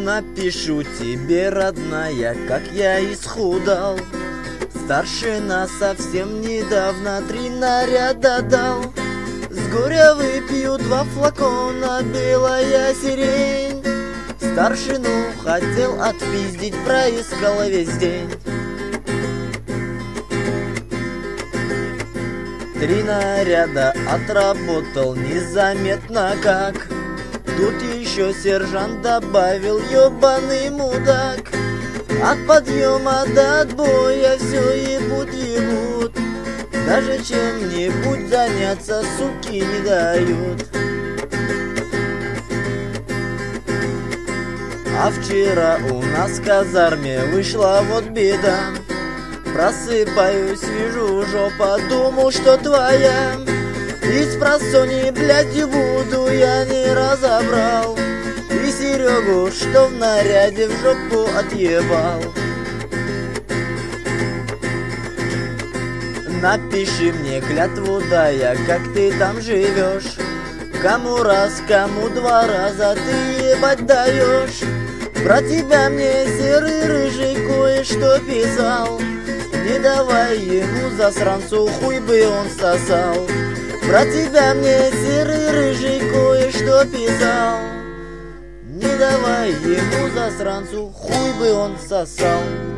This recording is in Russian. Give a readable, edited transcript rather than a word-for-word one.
Напишу тебе, родная, как я исхудал. Старшина совсем недавно 3 наряда дал. С горя выпью 2 флакона белая сирень. Старшину хотел отпиздить, проискал весь день. 3 наряда отработал незаметно как. Тут еще сержант добавил: ёбаный мудак. От подъема до отбоя все ебут. Даже чем-нибудь заняться, суки, не дают. А вчера у нас в казарме вышла вот беда. Просыпаюсь, вижу жопа, думал, что твоя. И спросонья, блядь, буду я не разобрал. И Серегу, что в наряде, в жопу отъебал. Напиши мне клятву, да я, как ты там живешь. Кому раз, кому 2 раза ты ебать даешь. Про тебя мне серый рыжий кое-что писал. Не давай ему, засранцу, хуй бы он сосал. Про тебя мне серый рыжий кое-что писал. Не давай ему, засранцу, хуй бы он сосал.